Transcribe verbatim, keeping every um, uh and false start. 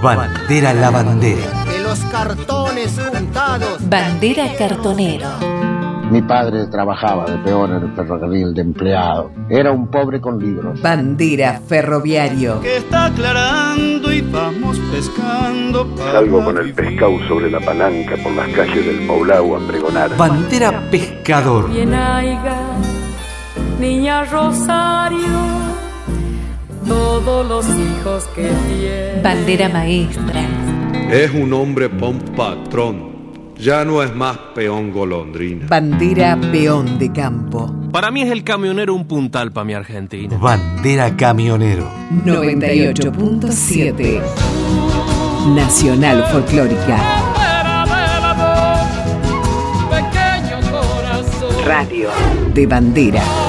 Bandera la bandera. De los cartones juntados. Bandera cartonero. Mi padre trabajaba de peón en el ferrocarril de empleado. Era un pobre con libros. Bandera ferroviario. Que está aclarando y vamos pescando. Salgo con el pescado sobre la palanca por las calles del poblado a pregonar. Bandera pescador. Bien haiga, niña Rosario, todos los hijos que tiene. Bandera maestra. Es un hombre pa' un patrón. Ya no es más peón golondrina. Bandera peón de campo. Para mí es el camionero un puntal para mi Argentina. Bandera camionero. noventa y ocho punto siete. Nacional Folclórica. Radio de bandera.